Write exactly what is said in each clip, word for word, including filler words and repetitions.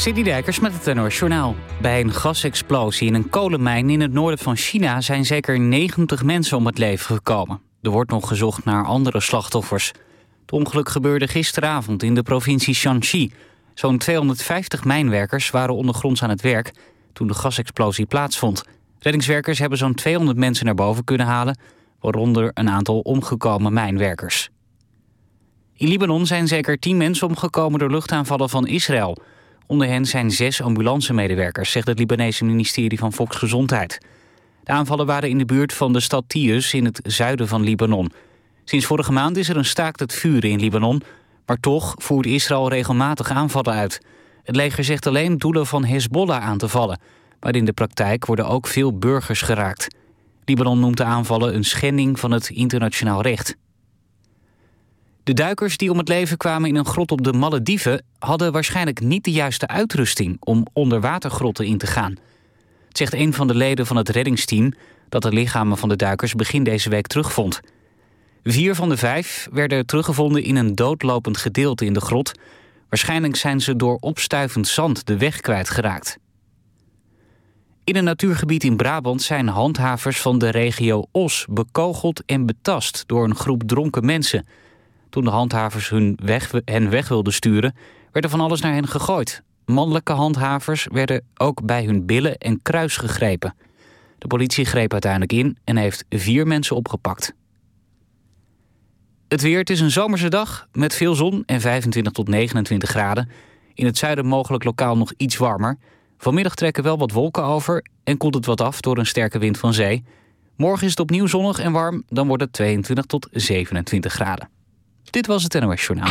Sidney Dijkers met het N O S Journaal. Bij een gasexplosie in een kolenmijn in het noorden van China zijn zeker negentig mensen om het leven gekomen. Er wordt nog gezocht naar andere slachtoffers. Het ongeluk gebeurde gisteravond in de provincie Shanxi. Zo'n tweehonderdvijftig mijnwerkers waren ondergronds aan het werk toen de gasexplosie plaatsvond. Reddingswerkers hebben zo'n tweehonderd mensen naar boven kunnen halen, waaronder een aantal omgekomen mijnwerkers. In Libanon zijn zeker tien mensen omgekomen door luchtaanvallen van Israël. Onder hen zijn zes ambulancemedewerkers, zegt het Libanese ministerie van Volksgezondheid. De aanvallen waren in de buurt van de stad Tius in het zuiden van Libanon. Sinds vorige maand is er een staakt het vuren in Libanon, maar toch voert Israël regelmatig aanvallen uit. Het leger zegt alleen doelen van Hezbollah aan te vallen, maar in de praktijk worden ook veel burgers geraakt. Libanon noemt de aanvallen een schending van het internationaal recht. De duikers die om het leven kwamen in een grot op de Malediven hadden waarschijnlijk niet de juiste uitrusting om onderwatergrotten in te gaan. Het zegt een van de leden van het reddingsteam dat de lichamen van de duikers begin deze week terugvond. Vier van de vijf werden teruggevonden in een doodlopend gedeelte in de grot. Waarschijnlijk zijn ze door opstuivend zand de weg kwijtgeraakt. In een natuurgebied in Brabant zijn handhavers van de regio Os bekogeld en betast door een groep dronken mensen. Toen de handhavers hun weg, hen weg wilden sturen, werd er van alles naar hen gegooid. Mannelijke handhavers werden ook bij hun billen en kruis gegrepen. De politie greep uiteindelijk in en heeft vier mensen opgepakt. Het weer, het is een zomerse dag met veel zon en vijfentwintig tot negenentwintig graden. In het zuiden mogelijk lokaal nog iets warmer. Vanmiddag trekken wel wat wolken over en koelt het wat af door een sterke wind van zee. Morgen is het opnieuw zonnig en warm, dan wordt het tweeëntwintig tot zevenentwintig graden. Dit was het N O S Journaal.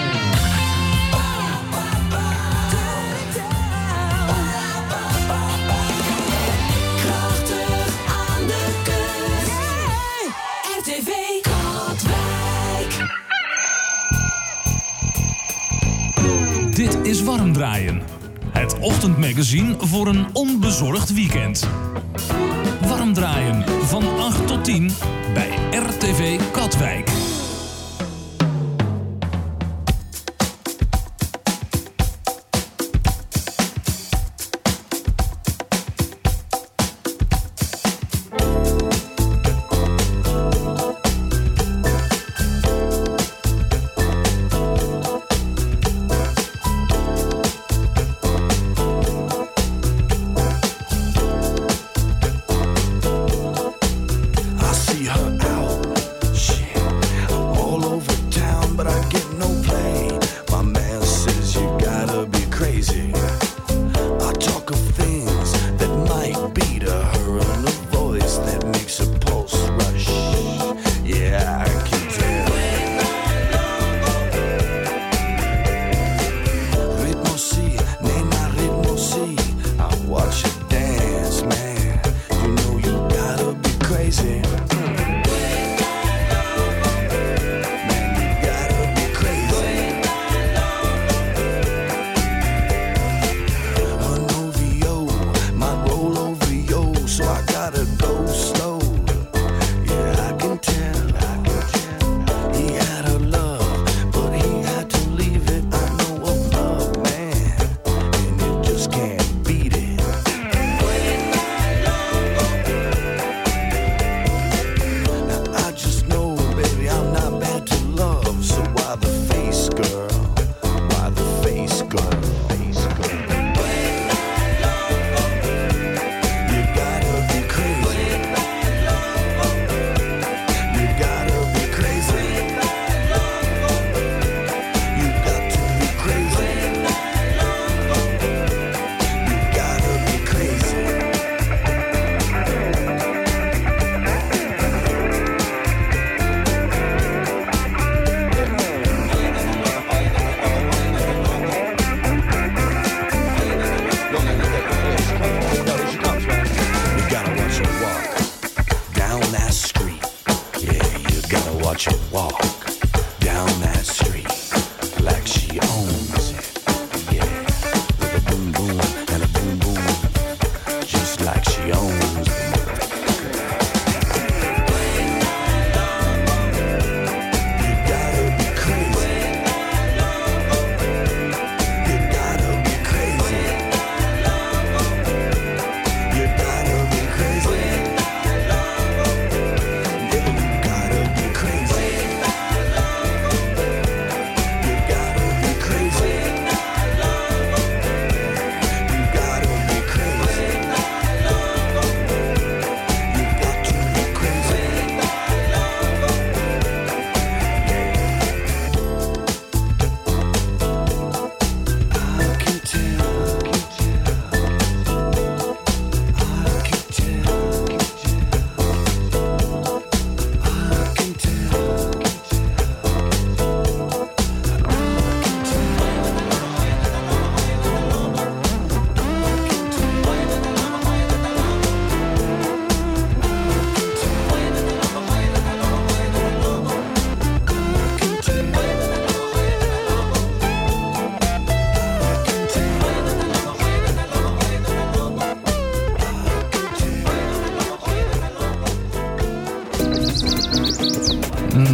Dit is Warm Draaien. Het ochtendmagazine voor een onbezorgd weekend. Warm Draaien van acht tot tien bij R T V Katwijk.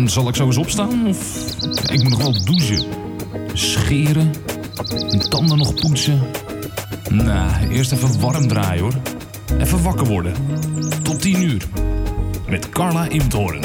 En zal ik zo eens opstaan? Of ik moet nog wel douchen. Scheren. Mijn tanden nog poetsen. Nou, eerst even warm draaien hoor. Even wakker worden. Tot tien uur. Met Carla Imthoorn.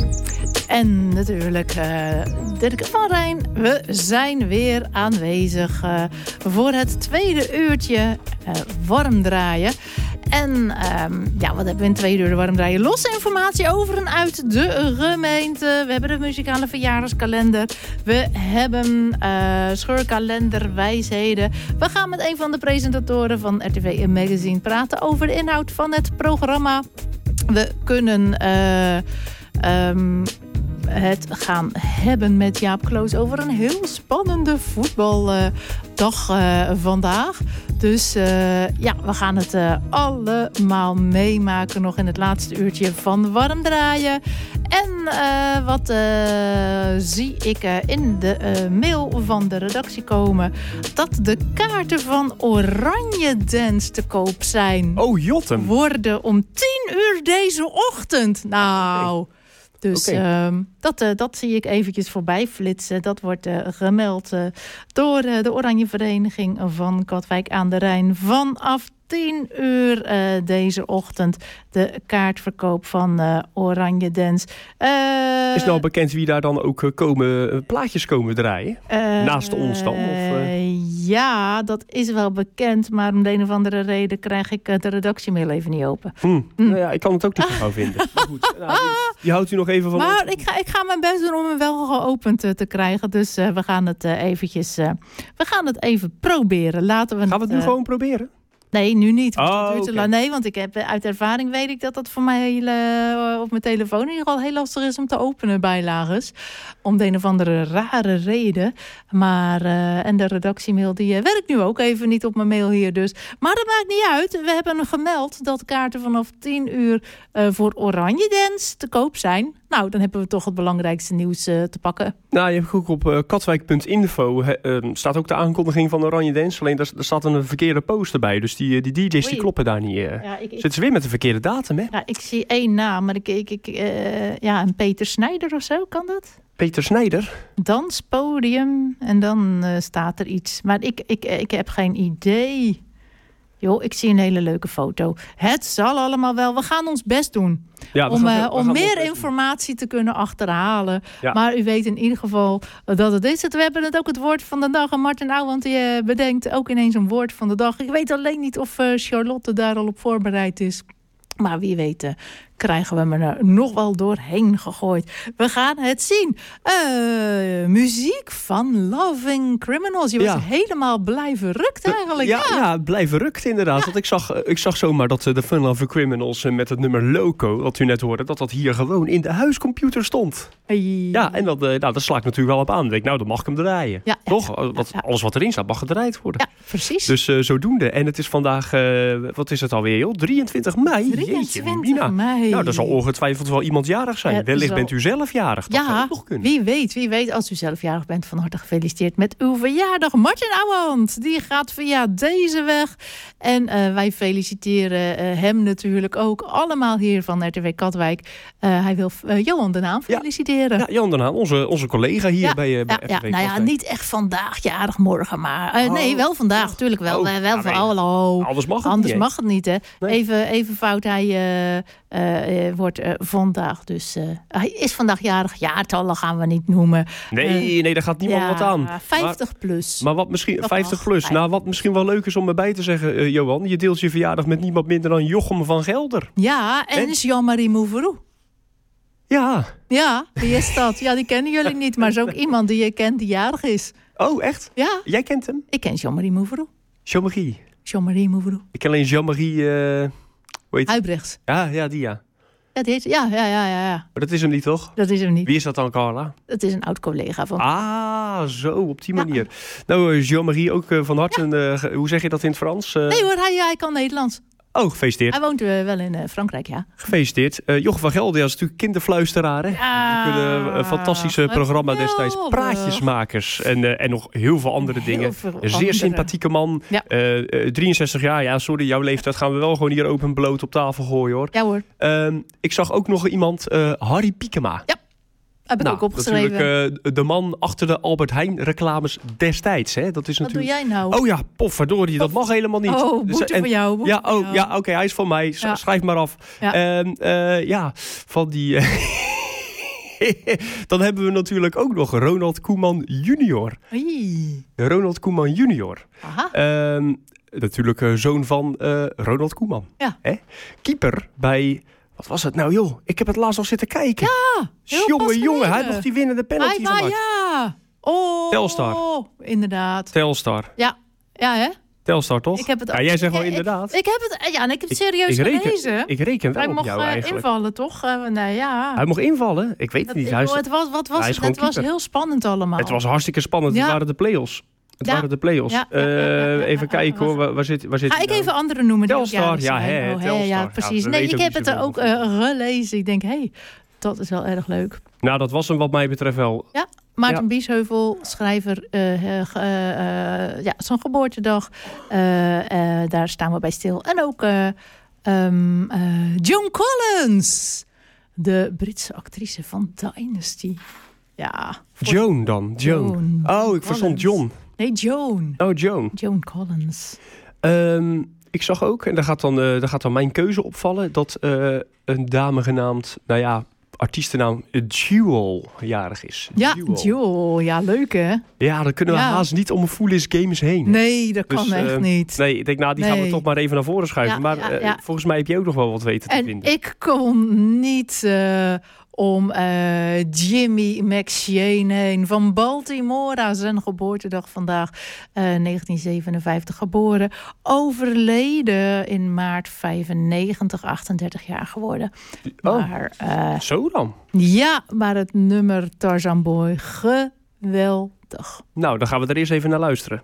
En natuurlijk uh, Dirk van Rijn. We zijn weer aanwezig uh, voor het tweede uurtje uh, warm draaien. En um, ja, wat hebben we in tweede uur warm draaien? Losse informatie over en uit de gemeente. We hebben de muzikale verjaardagskalender. We hebben uh, scheurkalender wijsheden. We gaan met een van de presentatoren van R T V Magazine praten over de inhoud van het programma. We kunnen Uh, um, het gaan hebben met Jaap Kloos over een heel spannende voetbaldag uh, vandaag. Dus uh, ja, we gaan het uh, allemaal meemaken nog in het laatste uurtje van Warm Draaien. En uh, wat uh, zie ik uh, in de uh, mail van de redactie komen? Dat de kaarten van Oranje Dance te koop zijn. Oh, jotten. Worden om tien uur deze ochtend. Nou... Okay. Dus okay. uh, dat, uh, dat zie ik eventjes voorbij flitsen. Dat wordt uh, gemeld uh, door uh, de Oranje Vereniging van Katwijk aan de Rijn. Vanaf tien uur uh, deze ochtend de kaartverkoop van uh, Oranje Dance. Uh, Is nou bekend wie daar dan ook komen, plaatjes komen draaien? Uh, Naast ons dan? Of, uh... Ja, dat is wel bekend. Maar om de een of andere reden krijg ik de redactiemail even niet open. Hmm. Hmm. Nou ja, ik kan het ook niet gauw vinden. Maar goed, nou, die, die houdt u nog even van. Maar ik ga, ik ga mijn best doen om hem wel geopend uh, te krijgen. Dus uh, we gaan het uh, eventjes... Uh, we gaan het even proberen. Laten we gaan we het nu uh, gewoon proberen? Nee, nu niet. Want oh, het okay. Nee, want ik heb uit ervaring weet ik dat dat voor mij hele, op mijn telefoon in ieder geval heel lastig is om te openen bijlages. Om de een of andere rare reden. Maar, uh, en de redactiemail die uh, werkt nu ook even niet op mijn mail hier dus. Maar dat maakt niet uit. We hebben gemeld dat kaarten vanaf tien uur uh, voor Oranje Dance te koop zijn. Nou, dan hebben we toch het belangrijkste nieuws uh, te pakken. Nou, je hebt ook op uh, katwijk punt info he, uh, staat ook de aankondiging van Oranje Dance. Alleen daar, daar staat een verkeerde poster bij. Dus die, die D J's Oei. die kloppen daar niet. Uh. Ja, ik, Zitten ze weer met de verkeerde datum, hè? Ja, ik zie één naam, maar ik, ik, ik uh, ja, een Peter Snijder of zo, kan dat? Peter Snijder? Danspodium en dan uh, staat er iets. Maar ik, ik, ik heb geen idee. Joh, ik zie een hele leuke foto. Het zal allemaal wel. We gaan ons best doen. Ja, om gaan, uh, om meer informatie te kunnen achterhalen. Ja. Maar u weet in ieder geval dat het is. We hebben het ook het woord van de dag. En Martin Ouwand die uh, bedenkt ook ineens een woord van de dag. Ik weet alleen niet of uh, Charlotte daar al op voorbereid is. Maar wie weet uh, krijgen we me er nog wel doorheen gegooid. We gaan het zien. Uh, muziek van Loving Criminals. Je was ja. helemaal blij verrukt eigenlijk. Ja, ja. ja blij verrukt inderdaad. Ja. Want ik zag, ik zag zomaar dat de Fun Loving Criminals met het nummer Loco, wat u net hoorde, dat dat hier gewoon in de huiscomputer stond. Hey. Ja, en dat, nou, dat sla ik natuurlijk wel op aan. Ik denk, nou, dan mag ik hem draaien. Ja, Toch? Ja, dat, ja. Alles wat erin staat mag gedraaid worden. Ja, precies. Dus uh, zodoende. En het is vandaag, uh, wat is het alweer, joh? drieëntwintig mei. drieëntwintig mei. Nou, dat zal ongetwijfeld wel iemand jarig zijn. Ja, Wellicht zal... bent u zelf jarig. Dat ja, nog kunnen. wie weet, wie weet. Als u zelf jarig bent, van harte gefeliciteerd met uw verjaardag. Martin Ouwand, die gaat via deze weg. En uh, wij feliciteren uh, hem natuurlijk ook. Allemaal hier van R T V Katwijk. Uh, hij wil uh, Johan de Haan feliciteren. Ja, ja Johan de Haan, onze, onze collega hier ja, bij, uh, bij ja, R T V ja, Nou ja, niet echt vandaag, jarig morgen, maar... Uh, oh, nee, wel vandaag, natuurlijk wel. Oh, uh, wel van, nee. oh, Anders mag het Anders niet, mag het niet, hè. Nee. Even, even fout, hij uh, uh, wordt uh, vandaag dus... Uh, hij is vandaag jarig. Jaartallen gaan we niet noemen. Nee, uh, nee, daar gaat niemand ja, wat aan. vijftig plus. Maar wat misschien... vijftig plus. Nou, wat misschien wel leuk is om erbij te zeggen, uh, Johan. Je deelt je verjaardag met niemand minder dan Jochem van Gelder. Ja, en, en? Jean-Marie Mouveroux. Ja. Ja, wie is dat? Ja, die kennen jullie niet. Maar is ook iemand die je kent die jarig is. Oh, echt? Ja. Jij kent hem? Ik ken Jean-Marie Mouveroux. Jean-Marie? Jean-Marie Mouveroux. Ik ken alleen Jean-Marie... Uh, hoe heet Huibrechts. Ja, ja, die ja. Ja, die heet, ja, ja, ja, ja, ja. Maar dat is hem niet, toch? Dat is hem niet. Wie is dat dan, Carla? Dat is een oud-collega van... Ah, zo, op die manier. Ja. Nou, Jean-Marie, ook uh, van harte... Ja. Uh, hoe zeg je dat in het Frans? Uh... Nee hoor, hij, hij kan Nederlands. Oh, gefeliciteerd. Hij woont uh, wel in uh, Frankrijk, ja. Gefeliciteerd. Uh, Jochem van Gelder is natuurlijk kinderfluisteraar. Hè? Ja, we kunnen een fantastische uh, programma destijds. Praatjesmakers. En, uh, en nog heel veel andere heel dingen. Veel een zeer andere. sympathieke man. Ja. Uh, uh, drieënzestig jaar. Ja, sorry, jouw leeftijd gaan we wel gewoon hier open bloot op tafel gooien, hoor. Ja, hoor. Uh, ik zag ook nog iemand, uh, Harry Piekema. Ja. Heb ik nou, ook opgeschreven. Natuurlijk uh, de man achter de Albert Heijn reclames destijds. Hè? Dat is Wat natuurlijk... doe jij nou? Oh ja, pofverdorie, dat mag helemaal niet. Oh, boete dus, en... van jou. Ja, oh, ja oké, okay, hij is van mij. Ja. Schrijf maar af. Ja, uh, uh, ja van die... Uh... Dan hebben we natuurlijk ook nog Ronald Koeman junior. Hey. Ronald Koeman junior. Aha. Uh, natuurlijk uh, zoon van uh, Ronald Koeman. Ja. Hè? Keeper bij... Wat was het nou, joh? Ik heb het laatst al zitten kijken. Ja, jongen, jongen, hij had nog die winnende penalty gemaakt. Ja. Oh, Telstar. Inderdaad. Telstar. Ja, ja hè? Telstar, toch? Ik heb het ja, jij zegt wel inderdaad. Ik, ik heb het, ja, en ik heb het serieus ik, ik gelezen. Reken, ik reken wel hij op jou mocht, eigenlijk. Hij mocht invallen, toch? Uh, nee, ja. Hij mocht invallen? Ik weet het niet. Hij is, het was, wat was het? Het was heel spannend allemaal. Het was hartstikke spannend. Ja. Het waren de play-offs. Het ja. waren de play-offs. Ja, ja, ja, ja, ja, ja, even ja, kijken hoor, waar, waar zit, waar zit Ga ik nou? Even andere noemen? Telstar, ja, hè, oh, Telstar. Ja, precies. Ja, nee, ik heb het er ook uh, gelezen. Ik denk, hé, hey, dat is wel erg leuk. Nou, dat was hem wat mij betreft wel. Ja, Maarten ja. Biesheuvel, schrijver, uh, uh, uh, ja, zijn geboortedag. Uh, uh, daar staan we bij stil. En ook uh, um, uh, Joan Collins, de Britse actrice van Dynasty. Ja. Joan dan, Joan. Joan oh, ik verstond John. Nee, Joan. Oh, Joan. Joan Collins. Um, ik zag ook, en daar gaat dan, uh, daar gaat dan mijn keuze opvallen, dat uh, een dame genaamd, nou ja, artiestennaam Jewel jarig is. Ja, Jewel. Jewel. Ja, leuk hè? Ja, dan kunnen we ja. haast niet om een Foolish Games heen. Nee, dat kan dus, echt uh, niet. Nee, ik denk, nou, die nee. gaan we toch maar even naar voren schuiven. Ja, maar ja, uh, ja. volgens mij heb je ook nog wel wat weten te en vinden. En ik kon niet uh, om uh, Jimmy McShane heen van Baltimore. Zijn geboortedag vandaag, uh, negentien zevenenvijftig geboren. Overleden in maart vijfennegentig, achtendertig jaar geworden. Oh, maar, uh, zo dan? Ja, maar het nummer Tarzan Boy, geweldig. Nou, dan gaan we er eerst even naar luisteren.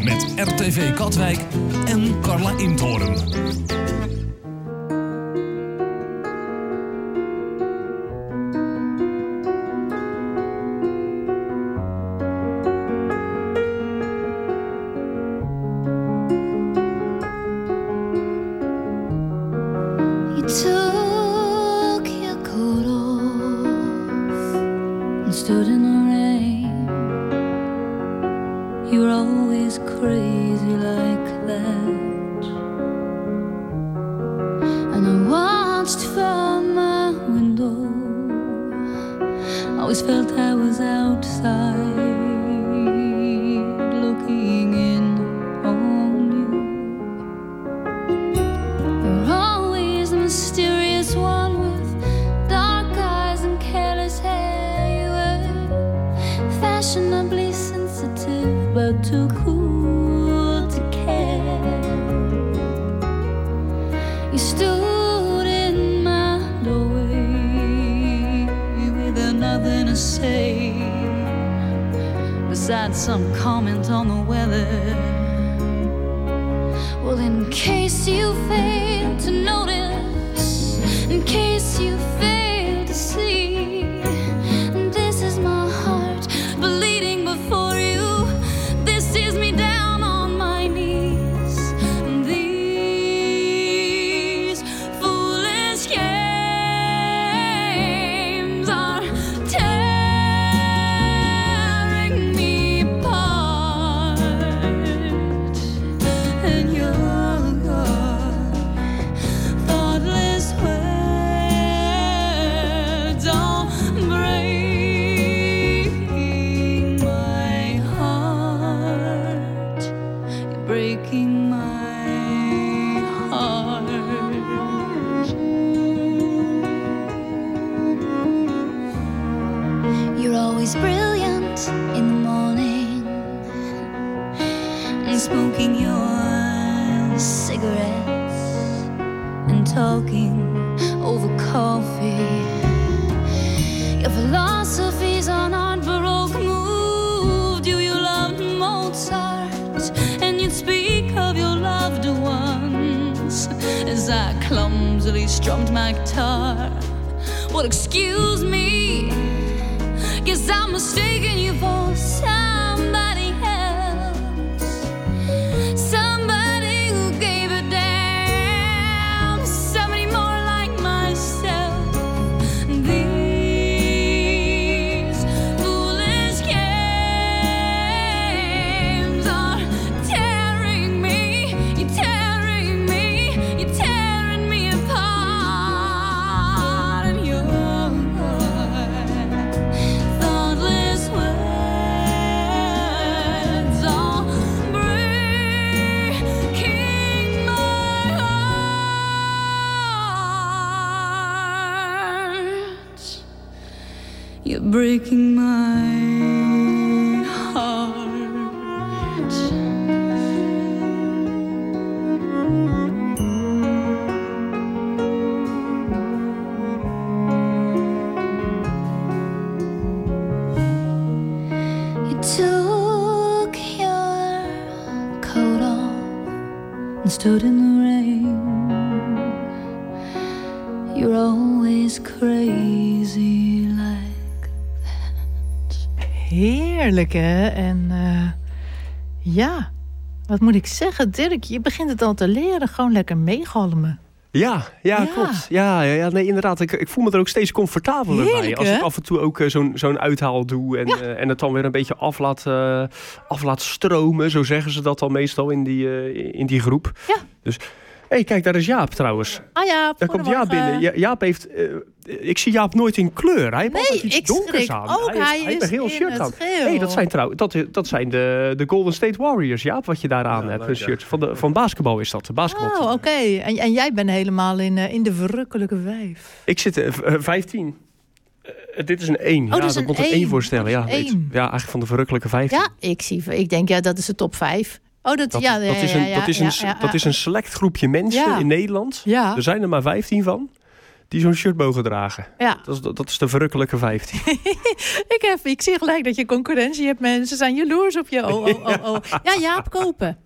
Met R T V Katwijk en Carla Imthoorn. Stood in the rain. You're always crazy like that. And I watched from my window. Always felt I was outside, looking in on you. You're always the mysterious one with dark eyes and careless hair. Fashionably sensitive, but too cool to care. You stood in my doorway with nothing to say, besides some comment on the weather. Well, in case you failed to notice, in case you failed to see, this is my heart bleeding before you. This is me down on my knees. These foolish games are tearing me apart. And your thoughtless words don't break my heart. You're breaking my heart. You're always brilliant in the morning and smoking your cigarettes and talking over coffee. Your philosophies on art baroque moved you. You loved Mozart and you'd speak of your loved ones as I clumsily strummed my guitar. Well, excuse me, guess I'm mistaken you for somebody else, somebody who gave a damn, somebody more like myself. These foolish games are tearing me, you're tearing me, you're tearing me apart. And your thoughtless words are breaking my heart. You're breaking my heart. You took your coat off and stood in the rain. You're always crazy like that. Heerlijk, hè? En uh, ja, wat moet ik zeggen, Dirk? Je begint het al te leren. Gewoon lekker meegalmen. Ja, ja, Ja. klopt. Ja, ja, ja, nee, inderdaad. Ik, ik voel me er ook steeds comfortabeler bij. Heerlijk, Als ik hè? af en toe ook eh, zo'n zo'n uithaal doe. En, Ja. eh, en het dan weer een beetje af laat, eh, af laat stromen. Zo zeggen ze dat dan meestal in die, eh, in die groep. Ja. Dus, hé, hey, kijk, daar is Jaap trouwens. Ah ja, Daar komt Jaap binnen. Ja, Jaap heeft... eh, ik zie Jaap nooit in kleur. Hij heeft Nee, altijd iets ik donkers schrik aan. ook. Hij, Hij is, hij heeft is een heel in shirt het aan. geel. Hey, dat zijn, trouw, dat, dat zijn de, de Golden State Warriors, Jaap, wat je daar aan Ja, hebt. leuk, Een shirt. Van, de, van basketbal is dat. De basketbal. Oh, oké. En, en jij bent helemaal in, uh, in de verrukkelijke wijf. Ik zit uh, vijftien. Uh, dit is een één. Oh, ja, dat is dat een moet een één. één voorstellen. Ja, Dat is weet- één. ja, eigenlijk van de verrukkelijke vijftien. Ja, ik zie. Ik denk, ja, dat is de top vijf. Oh, dat, Dat, ja, ja, dat, is ja, een, ja, dat, is ja, een, ja, ja. dat is een select groepje mensen Ja. in Nederland. Ja. Er zijn er maar vijftien van. die zo'n shirt mogen dragen. Ja. Dat is, dat is de verrukkelijke vijftien. ik, heb, ik zie gelijk dat je concurrentie hebt. Mensen zijn jaloers op je. Oh, oh, oh, oh. Ja, Jaap kopen.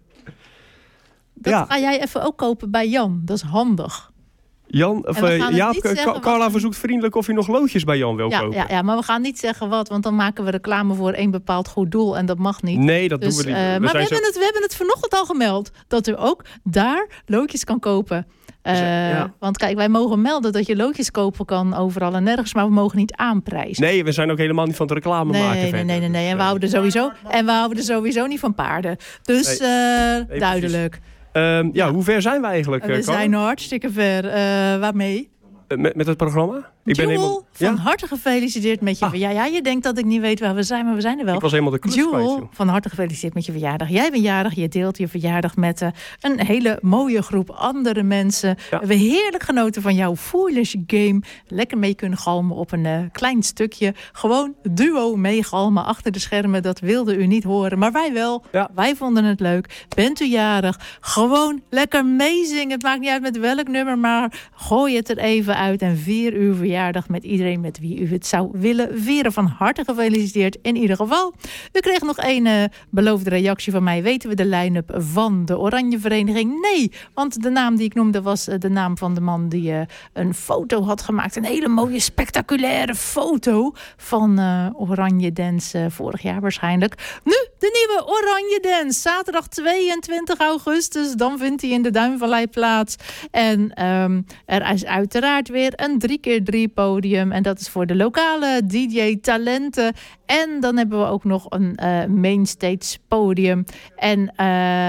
Dat ja. ga jij even ook kopen bij Jan. Dat is handig. Jan, of, uh, Jaap, Ka- Carla wat... verzoekt vriendelijk of je nog loodjes bij Jan wil ja, kopen. Ja, ja, maar we gaan niet zeggen wat, want dan maken we reclame voor één bepaald goed doel en dat mag niet. Nee, dat dus, doen we niet. Uh, we maar we, zo... hebben het, we hebben het vanochtend al gemeld, dat u ook daar loodjes kan kopen. Uh, ja. Want kijk, wij mogen melden dat je loodjes kopen kan overal en nergens, maar we mogen niet aanprijzen. Nee, we zijn ook helemaal niet van het reclame nee, maken. Nee, nee, nee, nee, nee. En we houden sowieso, en we houden sowieso niet van paarden. Dus nee. uh, nee, duidelijk. Um, ja, ja, hoe ver zijn we eigenlijk? We uh, zijn hartstikke ver. Uh, waarmee? Met, met het programma? Ik Jewel, ben helemaal... van ja? harte gefeliciteerd met je ah. verjaardag. Ja, je denkt dat ik niet weet waar we zijn, maar we zijn er wel. Ik was helemaal de klus Jewel, kwijt, van harte gefeliciteerd met je verjaardag. Jij bent jarig, je deelt je verjaardag met uh, een hele mooie groep andere mensen. Ja. We hebben heerlijk genoten van jouw Foolish Game. Lekker mee kunnen galmen op een uh, klein stukje. Gewoon duo meegalmen achter de schermen. Dat wilde u niet horen, maar wij wel. Ja. Wij vonden het leuk. Bent u jarig? Gewoon lekker meezingen. Het maakt niet uit met welk nummer, maar gooi het er even uit en vier uw verjaardag met iedereen met wie u het zou willen vieren. Van harte gefeliciteerd in ieder geval. U kreeg nog een uh, beloofde reactie van mij. Weten we de line-up van de Oranje Vereniging? Nee, want de naam die ik noemde was uh, de naam van de man die uh, een foto had gemaakt. Een hele mooie, spectaculaire foto van uh, Oranje Dance uh, vorig jaar waarschijnlijk. Nu de nieuwe Oranje Dance. Zaterdag tweeëntwintig augustus. Dan vindt hij in de Duinvallei plaats. En um, er is uiteraard weer een drie keer drie podium. En dat is voor de lokale D J-talenten. En dan hebben we ook nog een uh, mainstage podium. En uh,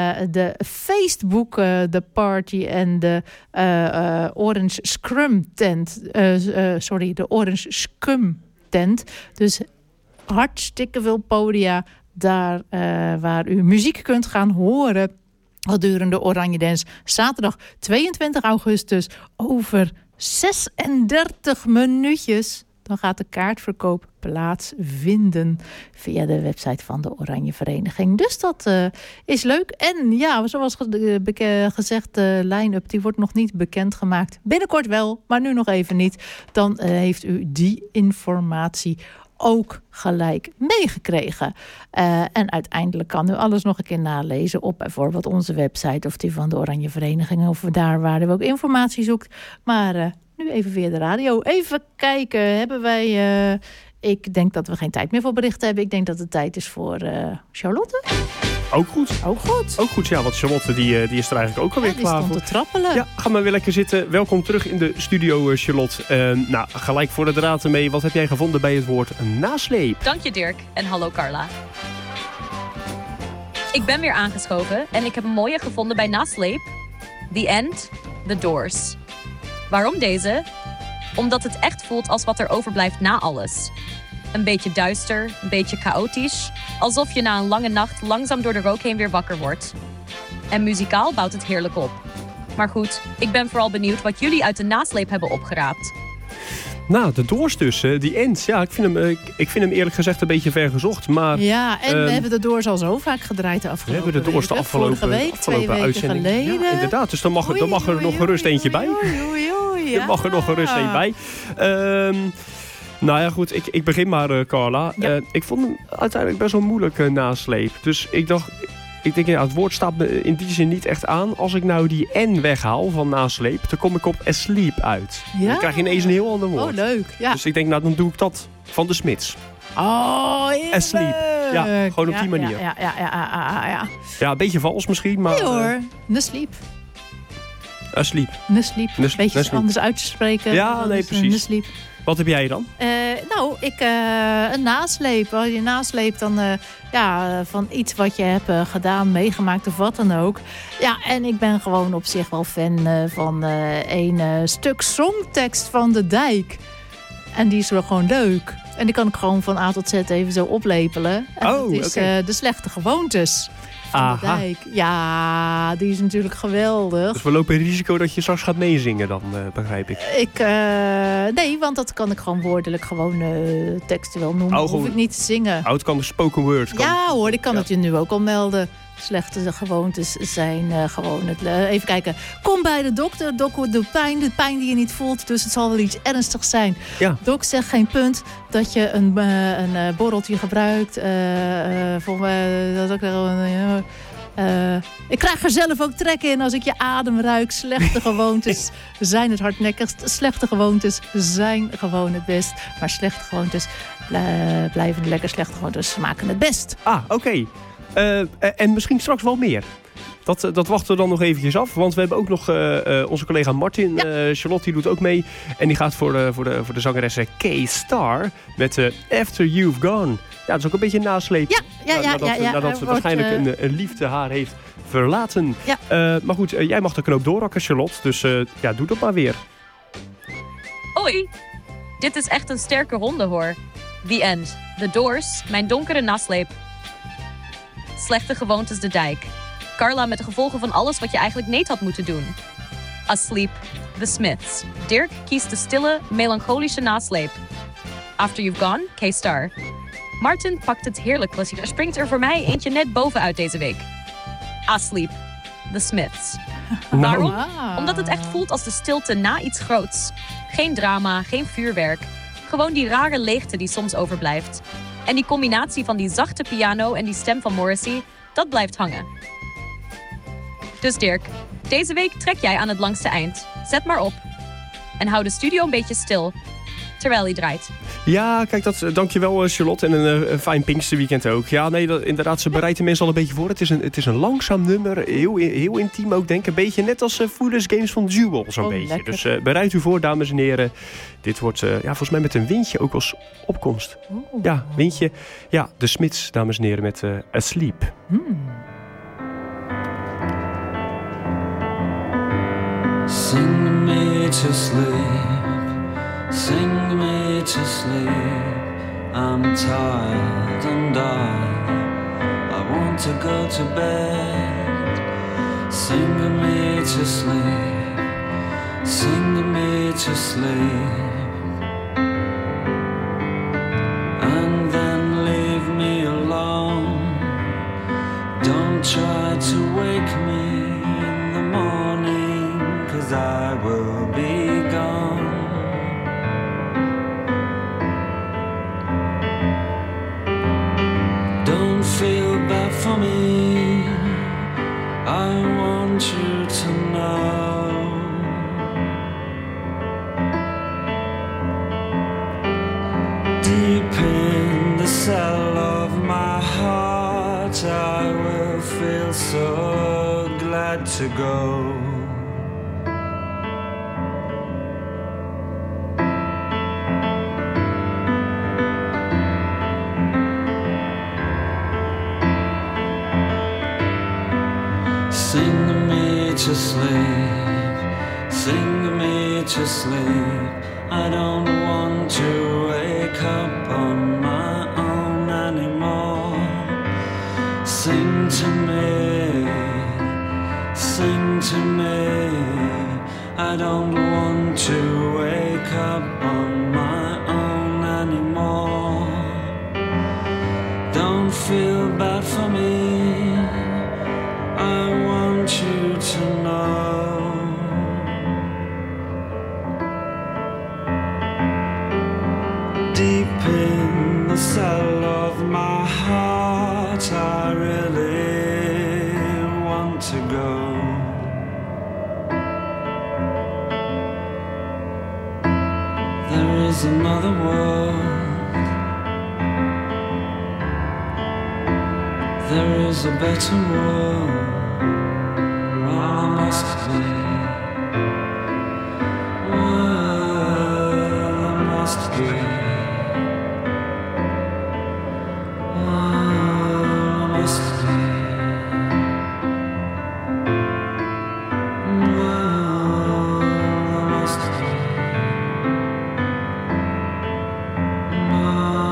de Facebook, uh, de party en de uh, uh, Orange Scrum tent. Uh, uh, sorry, de Orange Scum tent. Dus hartstikke veel podia daar uh, waar u muziek kunt gaan horen gedurende Oranje Dance. Zaterdag tweeëntwintig augustus over zesendertig minuutjes. Dan gaat de kaartverkoop plaatsvinden via de website van de Oranje Vereniging. Dus dat uh, is leuk. En ja, zoals ge- beke- gezegd, de line-up die wordt nog niet bekendgemaakt. Binnenkort wel, maar nu nog even niet. Dan uh, heeft u die informatie ook gelijk meegekregen. Uh, en uiteindelijk kan u alles nog een keer nalezen op bijvoorbeeld onze website of die van de Oranje Vereniging of daar waar u ook informatie zoekt. Maar uh, nu even via de radio. Even kijken, hebben wij... Uh, ik denk dat we geen tijd meer voor berichten hebben. Ik denk dat het tijd is voor uh, Charlotte. Ook goed. Ook goed. Ook goed, ja, want Charlotte die, die is er eigenlijk ook alweer ja, die klaar voor. voor. Te trappelen. Ja, ga maar weer lekker zitten. Welkom terug in de studio, Charlotte. Uh, nou, gelijk voor de draad ermee. Wat heb jij gevonden bij het woord nasleep? Dank je, Dirk. En hallo, Carla. Ik ben weer aangeschoven en ik heb een mooie gevonden bij nasleep. The End, The Doors. Waarom deze? Omdat het echt voelt als wat er overblijft na alles. Een beetje duister, een beetje chaotisch. Alsof je na een lange nacht langzaam door de rook heen weer wakker wordt. En muzikaal bouwt het heerlijk op. Maar goed, ik ben vooral benieuwd wat jullie uit de nasleep hebben opgeraapt. Nou, de Doors dus, die End. Ja, ik vind, hem, ik, ik vind hem eerlijk gezegd een beetje ver gezocht. Maar, ja, en um, we hebben de Doors al zo vaak gedraaid de afgelopen We hebben de Doors de afgelopen, Vorige week, afgelopen twee weken uitzending. geleden. Ja, inderdaad, dus dan mag, oei, dan mag er oei, nog gerust eentje oei, bij. Oei, oei, oei, ja. Er mag er nog gerust een bij. Um, nou ja, goed, ik, ik begin maar, uh, Carla. Ja. Uh, ik vond hem uiteindelijk best wel moeilijk uh, nasleep. Dus ik dacht... Ik denk, ja, het woord staat me in die zin niet echt aan. Als ik nou die N weghaal van nasleep, dan kom ik op asleep uit. Ja? Dan krijg je ineens een heel ander woord. Oh, leuk. Ja. Dus ik denk, nou, dan doe ik dat van de Smits. Oh, heerlijk. Asleep. Ja, gewoon op ja, die manier. Ja, ja, ja, ja, ja, ja. Ja, een beetje vals misschien, maar... Nee hoor, uh, nasleep. Asleep. Nasleep. Een beetje nasleep. anders uit te spreken. Ja, nee, precies. Nasleep. Wat heb jij dan? Uh, nou, ik uh, een nasleep. Als je nasleept dan uh, ja, van iets wat je hebt uh, gedaan, meegemaakt of wat dan ook. Ja, en ik ben gewoon op zich wel fan uh, van uh, een uh, stuk songtekst van De Dijk. En die is wel gewoon leuk. En die kan ik gewoon van A tot Z even zo oplepelen. En oh, dat is okay. uh, De Slechte Gewoontes. Van De Dijk. Ja, die is natuurlijk geweldig. Dus we lopen het risico dat je straks gaat meezingen dan, uh, begrijp ik. Ik, uh, nee, want dat kan ik gewoon woordelijk gewoon uh, teksten wel noemen. Oh, hoef ik niet te zingen. Oh, het kan de spoken word. Kan... Ja hoor, ik kan ja. het je nu ook al melden. Slechte gewoontes zijn uh, gewoon het... Uh, even kijken. Kom bij de dokter. Dok doet pijn. De pijn die je niet voelt. Dus het zal wel iets ernstigs zijn. Ja. Dok zegt geen punt dat je een, uh, een uh, borreltje gebruikt. Uh, uh, volgens mij... dat is ook gewoon... Uh, Uh, ik krijg er zelf ook trek in als ik je adem ruik. Slechte gewoontes zijn het hardnekkigst. Slechte gewoontes zijn gewoon het best. Maar slechte gewoontes uh, blijven lekker. Slechte gewoontes smaken het best. Ah, oké. Okay. Uh, en misschien straks wel meer. Dat, dat wachten we dan nog eventjes af. Want we hebben ook nog uh, uh, onze collega Martin. Ja. Uh, Charlotte die doet ook mee. En die gaat voor, uh, voor, de, voor de zangeres K-Star. Met uh, After You've Gone. Ja, dat is ook een beetje een nasleep. Ja, ja, ja. Nadat, ja, ja. nadat ze wordt, waarschijnlijk uh... een, een liefde haar heeft verlaten. Ja. Uh, maar goed, uh, jij mag de knoop doorhakken, Charlotte. Dus uh, ja, doe dat maar weer. Oei, dit is echt een sterke ronde hoor. The End. The Doors. Mijn donkere nasleep. Slechte gewoontes de dijk. Carla met de gevolgen van alles wat je eigenlijk niet had moeten doen. Asleep. The Smiths. Dirk kiest de stille, melancholische nasleep. After You've Gone. K-Star. Martin pakt het heerlijk klassieker. Er springt er voor mij eentje net bovenuit deze week. Asleep. The Smiths. Nou. Waarom? Ah. Omdat het echt voelt als de stilte na iets groots. Geen drama, geen vuurwerk. Gewoon die rare leegte die soms overblijft. En die combinatie van die zachte piano en die stem van Morrissey, dat blijft hangen. Dus Dirk, deze week trek jij aan het langste eind. Zet maar op. En hou de studio een beetje stil, terwijl hij draait. Ja, kijk, dat, dankjewel Charlotte. En een, een fijn Pinksterweekend ook. Ja, nee, dat, inderdaad, ze bereidt de mensen al een beetje voor. Het is een, het is een langzaam nummer. Heel, heel intiem ook, denk ik. Een beetje net als uh, Foolish Games van Jewel, zo'n oh, beetje. Lekker. Dus uh, bereid u voor, dames en heren. Dit wordt, uh, ja, volgens mij met een windje ook als opkomst. Oeh. Ja, windje. Ja, de Smiths, dames en heren, met uh, Asleep. Hmm. Sing me to sleep, sing me to sleep. I'm tired and I, I want to go to bed. Sing me to sleep, sing me to sleep. And then leave me alone. Don't try to wake me in the morning, 'cause I will be gone. Don't feel bad for me, I want you to know. Deep in the cell of my heart, I will feel so glad to go. Sing me to sleep, sing me to sleep. I don't want to wake up on my own anymore. Sing to me, sing to me. I don't want to wake up on my own anymore. Don't feel bad for me, I want you to know. Deep in the cell of my heart, I really want to go. There is another world, there is a better world. I must be, well, I must be, well, I must be, well, I must be, well.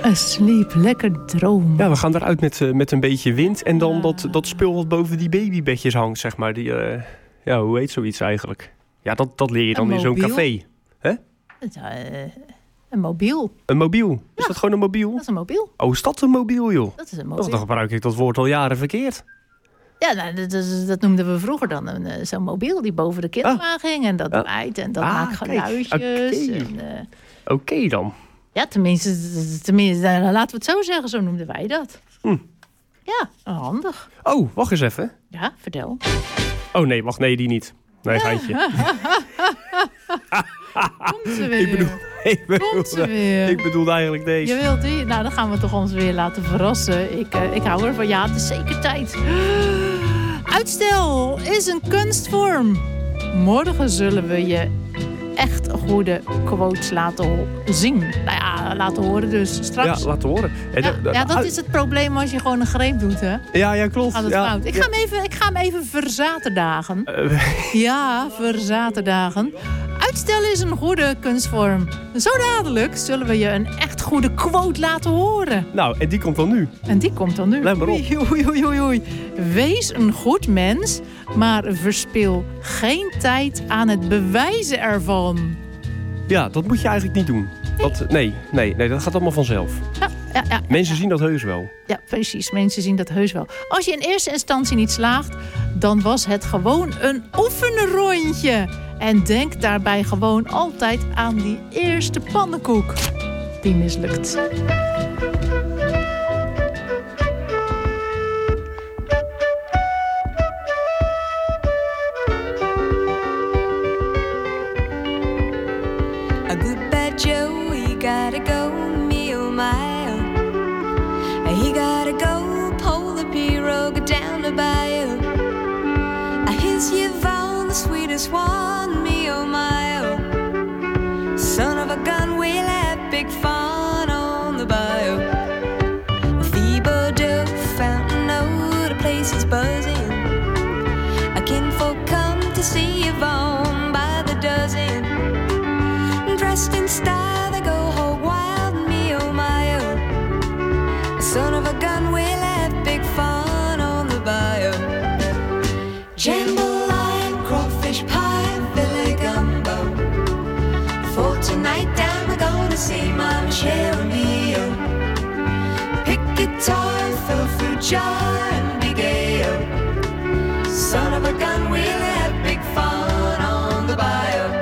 Asleep, lekker droom. Ja, we gaan eruit met, uh, met een beetje wind. En dan dat, dat spul wat boven die babybedjes hangt, zeg maar. Die, uh, ja, hoe heet zoiets eigenlijk? Ja, dat, dat leer je dan Een in zo'n mobiel. café. Hè? Uh, een mobiel. Een mobiel. Is Ja. dat gewoon een mobiel? Dat is een mobiel. Oh, is dat een mobiel, joh? Dat is een Toch, mobiel. dan gebruik ik dat woord al jaren verkeerd. Ja, nou, dat, dat, dat noemden we vroeger dan een, uh, zo'n mobiel die boven de kinderbaan ging. En dat Ah. draait en dat Ah, maakt kijk. geluidjes. Oké. En, uh, Oké okay, dan. ja, tenminste, tenminste, nou, laten we het zo zeggen. Zo noemden wij dat. Hm. Ja, handig. Oh, wacht eens even. Ja, vertel. Oh nee, wacht, nee, die niet. Nee, geintje. Komt ze weer. Ik bedoel, ik Komt ze bedoel, weer. ik bedoelde eigenlijk deze. Je wilt die? Nou, dan gaan we toch ons weer laten verrassen. Ik, uh, ik hou ervan. Ja, het is zeker tijd. Uitstel is een kunstvorm. Morgen zullen we je echt goede quotes laten ho- zien. Nou ja, laten horen dus. Straks. Ja, laten horen. En Ja, de- de- ja, dat is het probleem als je gewoon een greep doet, hè? Ja, ja, klopt. Gaat het ja. fout. Ik ga, hem even, ik ga hem even verzaterdagen. Uh, Ja, verzaterdagen. Uitstel is een goede kunstvorm. Zo dadelijk zullen we je een echt goede quote laten horen. nou, en die komt dan nu. En die komt dan nu. Let maar op. Oei, oei, oei, oei, oei. Wees een goed mens, maar verspil geen tijd aan het bewijzen ervan. Ja, dat moet je eigenlijk niet doen. Dat, nee, nee, nee, dat gaat allemaal vanzelf. Ja, ja, ja, Mensen zien dat heus wel. ja, precies. Mensen zien dat heus wel. Als je in eerste instantie niet slaagt, dan was het gewoon een oefenrondje. En denk daarbij gewoon altijd aan die eerste pannenkoek. Die mislukt. A good bad Joe, he gotta go, me oh my oh. He gotta go, pull the pirogue down the bayou. Here's Yvonne, the sweetest one, me oh my oh. Son of a gun, we'll have big fun on the bayou. Thibodeau, Fountain Road, the place is buzzing. A kinfolk come to see Yvonne by the dozen. Dressed in style, they go hog wild, me oh my oh. Son of a gun, we'll have big fun on the bayou. Jambalaya, crawfish pie, filet gumbo. For tonight down, we're gonna see Mama Cheryl Mio. Pick guitar, fill fruit jar, and be gay-o. Son of a gun, we'll have big fun on the bayou.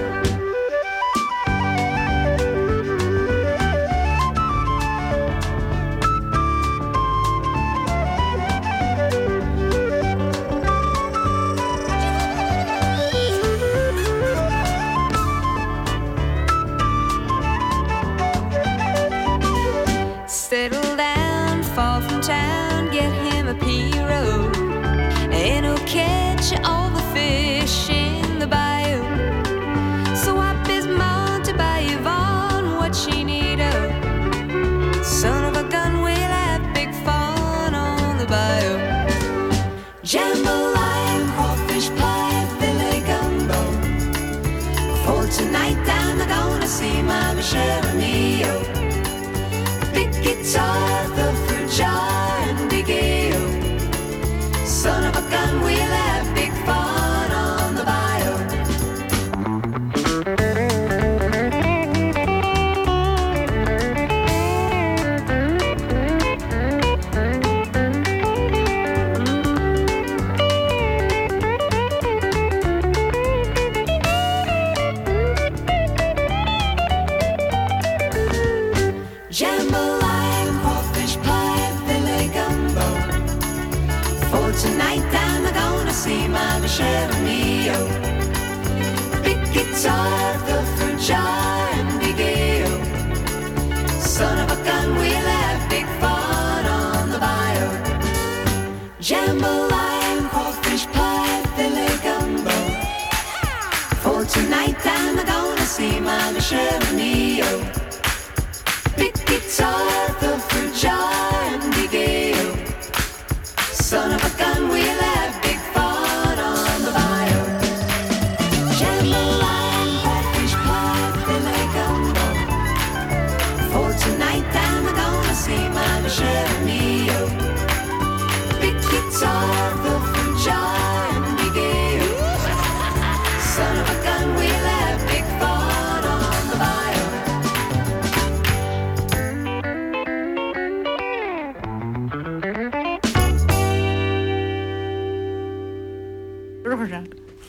Settle down, fall from town, get him a pirogue, and he'll catch all the fish in the bayou. Swap his mount to buy Yvonne what she need, oh. Son of a gun, we'll have big fun on the bayou. Jambalaya, crawfish pie, filet gumbo. For tonight down, they're gonna see Mama Cheryl Mio. Guitar, the fruit jar, and big ale. Son of a gun, we'll have big fun on the bayou. Jambalaya, crawfish pie, filet gumbo. For tonight down, they're gonna see Mama Cheryl Mio. Big guitar, the fruit jar, and big ale. Son of a gun, we'll have big fun on the bayou. Jambalaya, crawfish pie, filet gumbo. For tonight down, they're gonna see Mama Cheryl Mio. Big guitar, the fruit jar, and big ale. Son of a gun, we'll have big fun on the bayou. Jambalaya, crawfish pie, filet gumbo. For tonight, I'm gonna gedaan.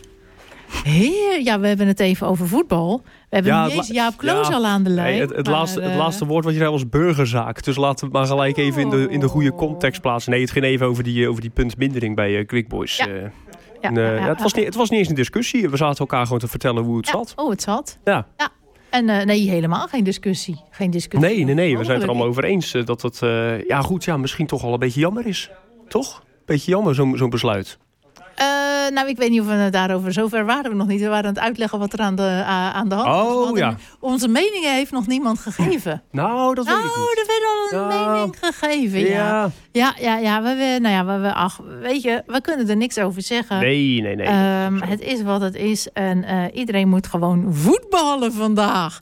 Heer, ja, we hebben het even over voetbal. We hebben Ja, niet het eens la- Jaap Kloos ja, al aan de lijn. Nee, het, het, maar, laatste, het eh, laatste woord wat je zei was burgerzaak. Dus laten we het maar gelijk even in de, in de goede context plaatsen. Nee, het ging even over die, over die puntmindering bij uh, Quick Boys. Ja. Uh, Ja, en, uh, ja, ja, ja, het, was niet, het was niet eens een discussie. We zaten elkaar gewoon te vertellen hoe het ja, zat. Oh, het zat. Ja. Ja. En uh, nee, helemaal geen discussie. Geen discussie. Nee, nee, nee. We zijn het er Mogelijk. allemaal over eens uh, dat het uh, ja, goed, ja, misschien toch al een beetje jammer is. Toch? Beetje jammer, zo'n zo'n besluit. Uh, nou, ik weet niet of we het daarover... Zover waren we nog niet. We waren aan het uitleggen wat er aan de, uh, aan de hand was. Oh, We hadden- ja. Onze meningen heeft nog niemand gegeven. Nou, dat weet Nou, ik niet. er werd al een Ja. mening gegeven, ja. Ja. Ja, ja, ja. We, we, nou ja, we, we, ach, weet je, we kunnen er niks over zeggen. Nee, nee, nee. Um, het is wat het is. En uh, iedereen moet gewoon voetballen vandaag.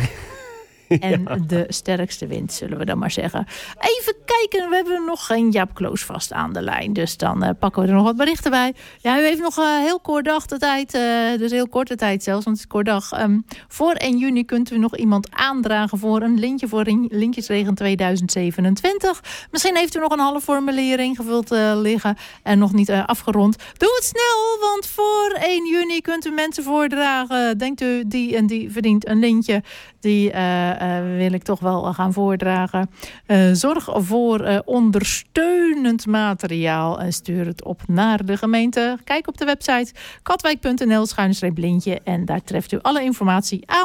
En ja. de sterkste wint, zullen we dan maar zeggen. Even kijken, we hebben nog geen Jaap Kloos vast aan de lijn. Dus dan uh, pakken we er nog wat berichten bij. Ja, u heeft nog uh, heel kort dag de tijd. Uh, dus heel korte tijd zelfs, want het is kort dag. Um, voor één juni kunt u nog iemand aandragen voor een lintje voor Lintjesregen tweeduizend zevenentwintig. Misschien heeft u nog een half formulier ingevuld uh, liggen en nog niet uh, afgerond. Doe het snel, want voor één juni kunt u mensen voordragen. Denkt u, die en die verdient een lintje. Die uh, uh, wil ik toch wel gaan voordragen. Uh, zorg voor uh, ondersteunend materiaal en stuur het op naar de gemeente. Kijk op de website katwijk punt n l schuine streep lintje en daar treft u alle informatie aan.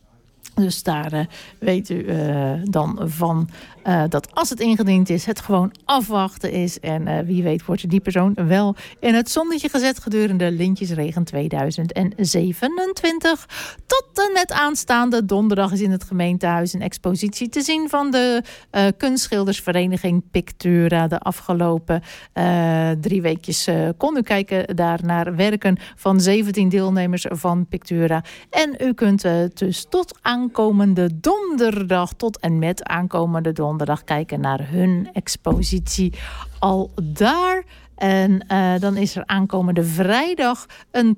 Dus daar uh, weet u uh, dan van uh, dat als het ingediend is, het gewoon afwachten is. En uh, wie weet wordt die persoon wel in het zonnetje gezet gedurende Lintjesregen tweeduizend zevenentwintig. Tot en met aanstaande donderdag is in het gemeentehuis een expositie te zien van de uh, kunstschildersvereniging Pictura. De afgelopen uh, drie weekjes uh, kon u kijken daar naar werken van zeventien deelnemers van Pictura. En u kunt uh, dus tot aan aankomende donderdag tot en met aankomende donderdag kijken naar hun expositie al daar. En uh, dan is er aankomende vrijdag een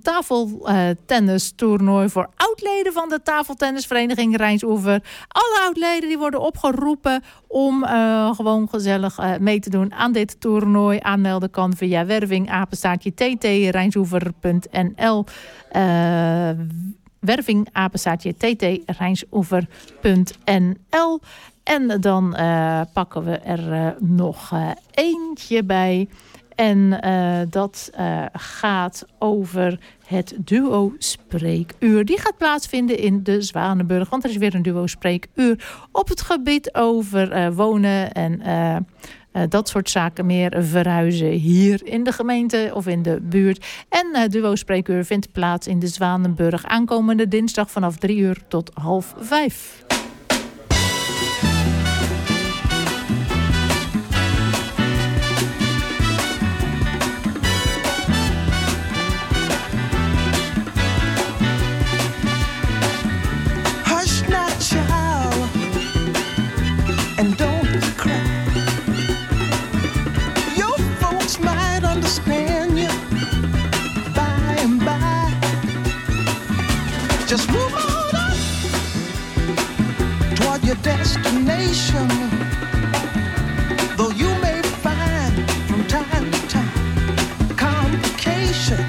tafeltennistoernooi voor oudleden van de tafeltennisvereniging Rijnsoever. Alle oudleden die worden opgeroepen om uh, gewoon gezellig uh, mee te doen aan dit toernooi. Aanmelden kan via werving apenstaartje t t rijnsoever punt n l. Uh, werving apenstaartje t t rijnsoever punt n l. En dan uh, pakken we er uh, nog uh, eentje bij. En uh, dat uh, gaat over het duo Spreekuur. Die gaat plaatsvinden in de Zwanenburg. Want er is weer een duo Spreekuur op het gebied over uh, wonen en uh, uh, dat soort zaken meer verhuizen hier in de gemeente of in de buurt. En uh, duo Spreekuur vindt plaats in de Zwanenburg aankomende dinsdag vanaf drie uur tot half vijf. Just move on up toward your destination. Though you may find from time to time complication.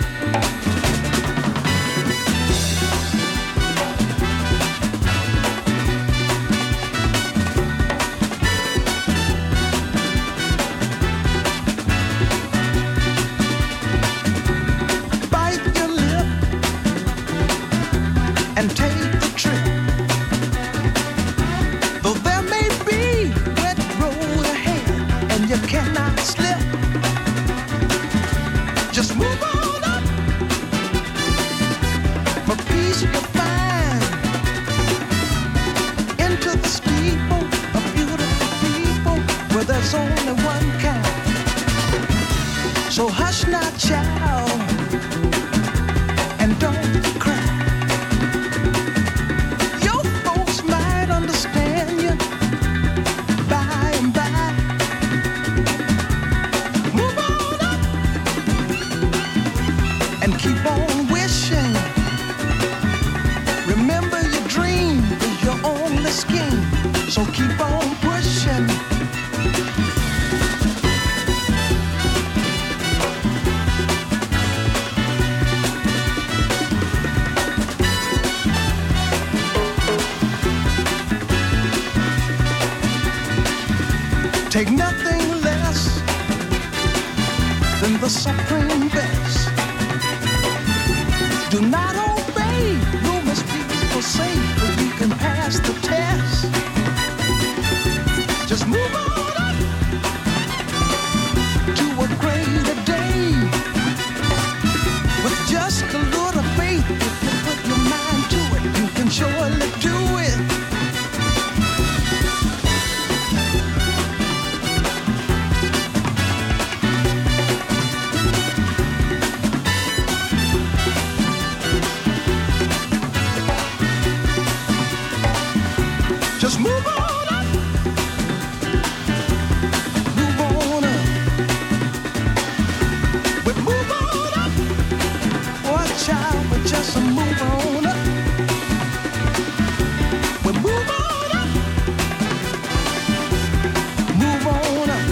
So hush now, child, and don't cry. Your folks might understand you by and by. Move on up and keep on wishing. Remember your dream is your only scheme, so keep on pushing. take nothing less than the supreme best. Do not obey, no people say, but you can pass the test. Just move on up to a greater day. With just a little faith, if you put your mind to it, you can surely do it. Just move on up. Move on up. We move on up. Boy, child, we just move on up. We move on up. Move on up.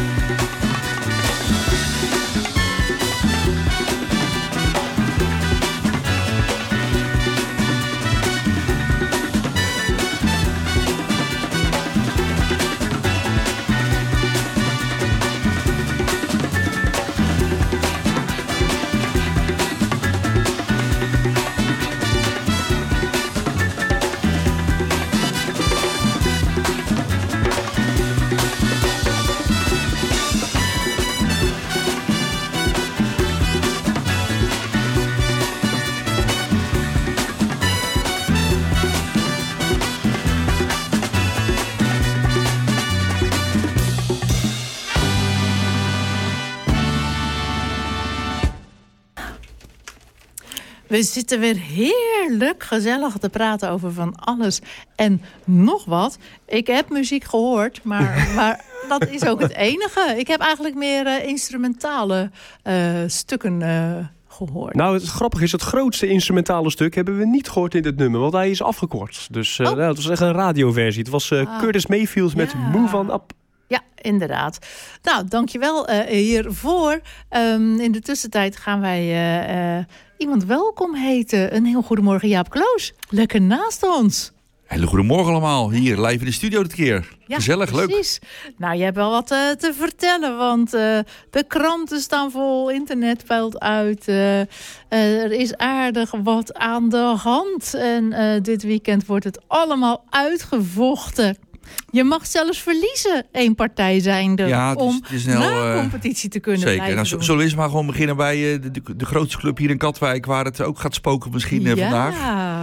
We zitten weer heerlijk gezellig te praten over van alles en nog wat. Ik heb muziek gehoord, maar, maar dat is ook het enige. Ik heb eigenlijk meer uh, instrumentale uh, stukken uh, gehoord. Nou, het grappige is, het grootste instrumentale stuk hebben we niet gehoord in dit nummer, want hij is afgekort. Dus uh, oh. nou, het was echt een radioversie. Het was uh, ah. Curtis Mayfield met ja. Move On Up. Ja, inderdaad. Nou, dankjewel uh, hiervoor. Um, in de tussentijd gaan wij uh, uh, iemand welkom heten. Een heel goedemorgen, Jaap Kloos. Lekker naast ons. Hele goedemorgen allemaal. Hier, live in de studio dit keer. Ja, gezellig, precies. Leuk. Nou, je hebt wel wat uh, te vertellen, want uh, de kranten staan vol, internet puilt uit. Uh, uh, er is aardig wat aan de hand. En uh, dit weekend wordt het allemaal uitgevochten. Je mag zelfs verliezen, één partij zijnde, ja, om snel, na competitie te kunnen zeker. blijven Nou, doen. zullen we eens maar gewoon beginnen bij uh, de, de, de grootste club hier in Katwijk, waar het ook gaat spoken misschien uh, ja. vandaag.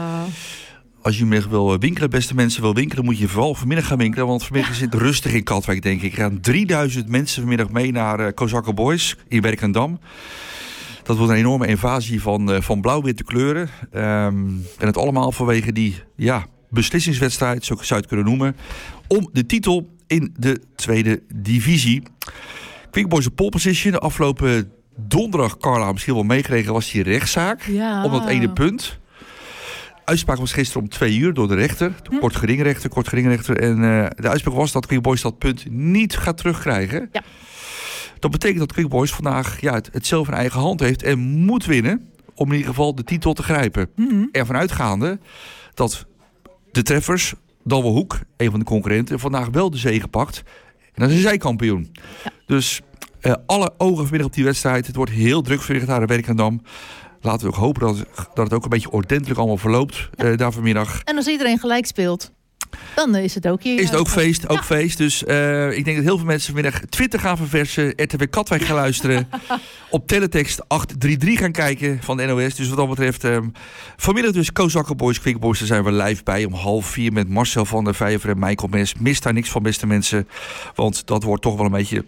Als je meer wil winkelen, beste mensen wil winkelen, moet je vooral vanmiddag gaan winkelen. Want vanmiddag ja. is het rustig in Katwijk, denk ik. Er gaan drieduizend mensen vanmiddag mee naar uh, Kozakke Boys in Werkendam. Dat wordt een enorme invasie van, uh, van blauw-witte kleuren. Um, en het allemaal vanwege die ja, beslissingswedstrijd, zo zou je het kunnen noemen, om de titel in de tweede divisie. Quick Boys op pole position. De afgelopen donderdag, Carla misschien wel meegekregen, was die rechtszaak. Ja. Om dat ene punt. Uitspraak was gisteren om twee uur door de rechter. De kort gedingrechter, kort gedingrechter. En uh, de uitspraak was dat Quick Boys dat punt niet gaat terugkrijgen. Ja. Dat betekent dat Quick Boys vandaag ja, het, het zelf in eigen hand heeft en moet winnen om in ieder geval de titel te grijpen. Mm-hmm. Ervan uitgaande dat de treffers, dan wel Hoek, een van de concurrenten, vandaag wel de zege pakt. En dan zijn zij kampioen. Ja. Dus uh, alle ogen vanmiddag op die wedstrijd. Het wordt heel druk vanmiddag daar in Werkendam. Laten we ook hopen dat het, dat het ook een beetje ordentelijk allemaal verloopt ja. uh, daar vanmiddag. En als iedereen gelijk speelt, dan is het ook hier. Is het ook feest, ook ja. feest. Dus uh, ik denk dat heel veel mensen vanmiddag Twitter gaan verversen, R T W Katwijk gaan luisteren, op teletext acht drie drie gaan kijken van de N O S. Dus wat dat betreft, um, vanmiddag dus Kozakke Boys, Quick Boys, daar zijn we live bij om half vier met Marcel van der Vijver en Michael Mes. Mist daar niks van, beste mensen, want dat wordt toch wel een beetje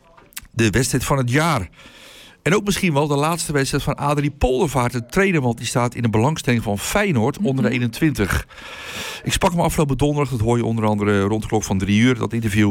de wedstrijd van het jaar. En ook misschien wel de laatste wedstrijd van Adrie Poldervaart, de trainer, want die staat in de belangstelling van Feyenoord mm-hmm. onder de eenentwintig. Ik sprak hem afgelopen donderdag, dat hoor je onder andere rond de klok van drie uur, dat interview.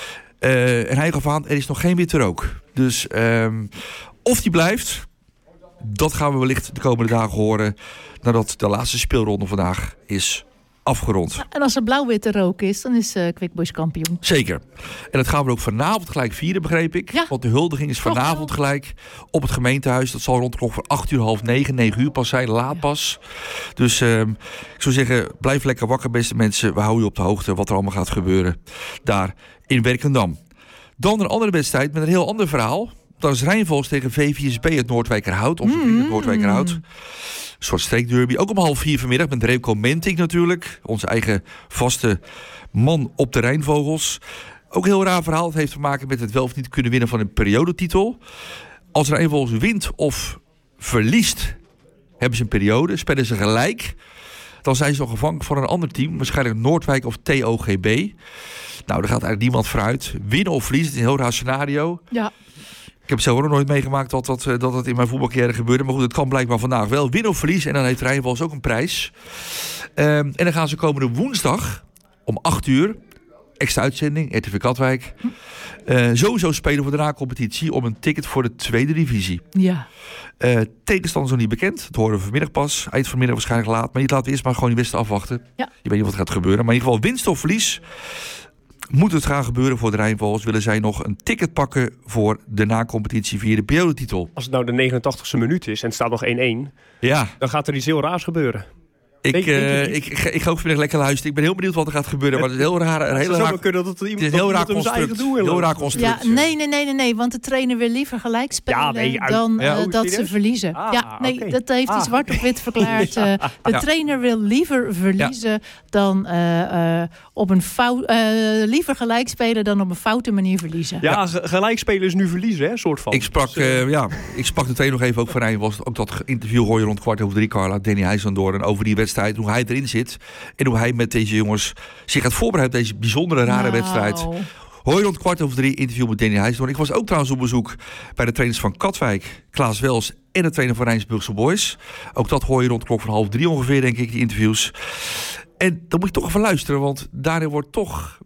Uh, en hij gaf aan, er is nog geen witte rook. Dus um, of die blijft, dat gaan we wellicht de komende dagen horen, nadat de laatste speelronde vandaag is afgerond. En als er blauw-witte rook is, dan is uh, Quick Boys kampioen. Zeker. En dat gaan we ook vanavond gelijk vieren, begreep ik. Ja. Want de huldiging is vanavond gelijk op het gemeentehuis. Dat zal rond de klok van acht uur, half negen, negen uur pas zijn, laat pas. Dus uh, ik zou zeggen, blijf lekker wakker, beste mensen. We houden je op de hoogte wat er allemaal gaat gebeuren daar in Werkendam. Dan een andere wedstrijd met een heel ander verhaal. Dat is Rijnvols tegen V vier S B uit Noordwijkerhout. Onze vrienden uit Noordwijkerhout. Een soort streekderby. Ook om half vier vanmiddag met Remco Mentik natuurlijk. Onze eigen vaste man op de Rijnvogels. Ook een heel raar verhaal. Het heeft te maken met het wel of niet kunnen winnen van een periodetitel. Als Rijnvogels wint of verliest, hebben ze een periode. Spelen ze gelijk. Dan zijn ze nog afhankelijk van een ander team. Waarschijnlijk Noordwijk of T O G B. Nou, daar gaat eigenlijk niemand vooruit. Winnen of verliezen, het is een heel raar scenario. Ja. Ik heb zelf ook nog nooit meegemaakt dat dat, dat dat in mijn voetbalcarrière gebeurde. Maar goed, het kan blijkbaar vandaag wel. Winnen of verliezen. En dan heeft Rijnvogels ook een prijs. Um, en dan gaan ze komende woensdag om acht uur... extra uitzending, R T V Katwijk. Uh, sowieso spelen voor de na-competitie om een ticket voor de tweede divisie. Ja. Uh, tegenstanders nog niet bekend. Dat horen we vanmiddag pas. Eind vanmiddag waarschijnlijk laat. Maar je laat eerst maar gewoon die wedstrijd afwachten. Ja. Je weet niet wat gaat gebeuren. Maar in ieder geval winst of verlies moet het gaan gebeuren voor de Rijnvogels. Willen zij nog een ticket pakken voor de na-competitie via de periodetitel. Als het nou de negenentachtigste minuut is en het staat nog één-één... Ja. Dan gaat er iets heel raars gebeuren. Ik, denk, denk uh, ik, ik, ik ga ook vanmiddag lekker luisteren. Ik ben heel benieuwd wat er gaat gebeuren. Maar het is heel raar. Een hele raar kunnen dat het, het is een heel raar construct. Heel raar construct. Ja, nee, nee, nee, nee, nee. Want de trainer wil liever gelijk spelen ja, nee, uit, dan ja, uh, dat ze verliezen. Ah, ja, nee, okay. Dat heeft hij ah. zwart op wit verklaard. ja. uh, de ja. trainer wil liever verliezen ja. dan uh, uh, op een fout, uh, liever gelijk spelen dan op een foute manier verliezen. Ja, ja. gelijk spelen is nu verliezen, hè, soort van. Ik sprak, dus, uh, ja, ik sprak de trainer nog even ook van Rijn. Was ook dat interview hoor je rond kwart over drie, Carla, Danny Heijs door en over die wedstrijd, hoe hij erin zit en hoe hij met deze jongens zich gaat voorbereiden op deze bijzondere rare nou. wedstrijd. Hoor je rond kwart over drie interview met Danny Heijs door. Ik was ook trouwens op bezoek bij de trainers van Katwijk, Klaas Wels en de trainer van Rijnsburgse Boys. Ook dat hoor je rond klok van half drie ongeveer, denk ik, die interviews. En dan moet je toch even luisteren, want daarin wordt toch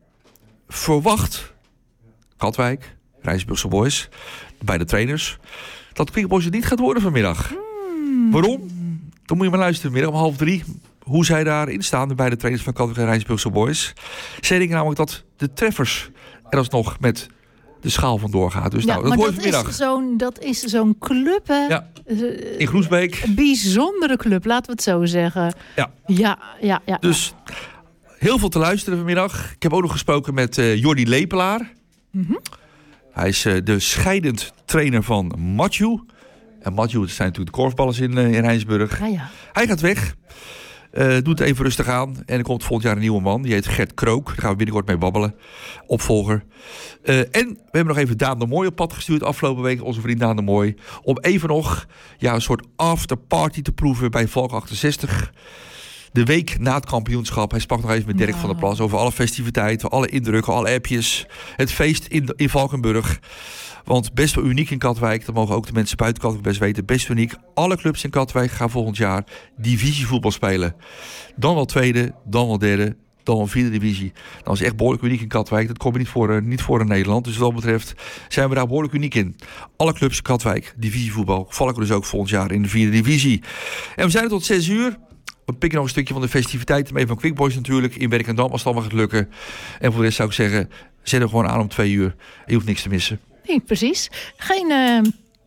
verwacht, Katwijk, Rijnsburgse Boys, bij de trainers, dat Quick Boys het niet gaat worden vanmiddag. Hmm. Waarom? Dan moet je maar luisteren vanmiddag om half drie. Hoe zij daarin staan bij de trainers van Katwijk en Rijnsburgse Boys. Zij denken namelijk dat de treffers er alsnog met de schaal vandoor gaat. Dus ja, nou, dat hoor je vanmiddag. Is zo'n, dat is zo'n club, hè? Ja. In Groesbeek. Een bijzondere club, laten we het zo zeggen. Ja. Ja, ja, ja. Dus heel veel te luisteren vanmiddag. Ik heb ook nog gesproken met uh, Jordi Lepelaar. Mm-hmm. Hij is uh, de scheidend trainer van Matthew. En Matthew, dat zijn natuurlijk de korfballers in, uh, in Rijnsburg. Ah, ja. Hij gaat weg. Uh, doet het even rustig aan. En er komt volgend jaar een nieuwe man. Die heet Gert Krook. Daar gaan we binnenkort mee babbelen. Opvolger. Uh, en we hebben nog even Daan de Mooi op pad gestuurd afgelopen week. Onze vriend Daan de Mooi. Om even nog ja, een soort afterparty te proeven bij Valk achtenzestig. De week na het kampioenschap. Hij sprak nog even met Dirk wow. van der Plas over alle festiviteiten. Alle indrukken, alle appjes. Het feest in, in Valkenburg. Want best wel uniek in Katwijk. Dat mogen ook de mensen buiten Katwijk best weten. Best uniek. Alle clubs in Katwijk gaan volgend jaar divisievoetbal spelen. Dan wel tweede, dan wel derde, dan wel vierde divisie. Dat is echt behoorlijk uniek in Katwijk. Dat komt niet voor, uh, niet voor in Nederland. Dus wat dat betreft zijn we daar behoorlijk uniek in. Alle clubs in Katwijk, divisievoetbal. Valken dus ook volgend jaar in de vierde divisie. En we zijn er tot zes uur. We pikken nog een stukje van de festiviteiten mee van Quick Boys natuurlijk. In Werkendam als het allemaal gaat lukken. En voor de rest zou ik zeggen, zet er gewoon aan om twee uur. Je hoeft niks te missen. Nee, precies. Geen uh,